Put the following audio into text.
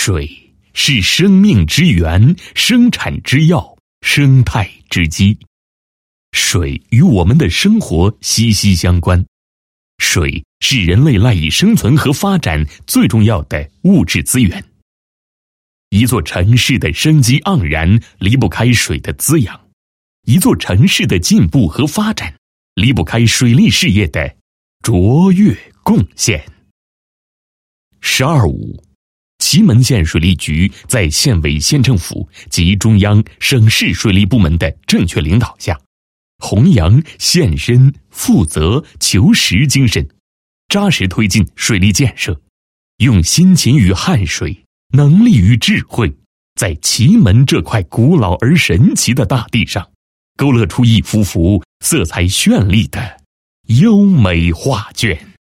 水是生命之源，生产之要，生态之基。水与我们的生活息息相关，水是人类赖以生存和发展最重要的物质资源。一座城市的生机盎然离不开水的滋养，一座城市的进步和发展离不开水利事业的卓越贡献。12.5，祁门县水利局在县委县政府及中央省市水利部门的正确领导下，弘扬献身、负责、求实精神，扎实推进水利建设，用辛勤与汗水，能力与智慧，在祁门这块古老而神奇的大地上，勾勒出一幅幅色彩绚丽的优美画卷。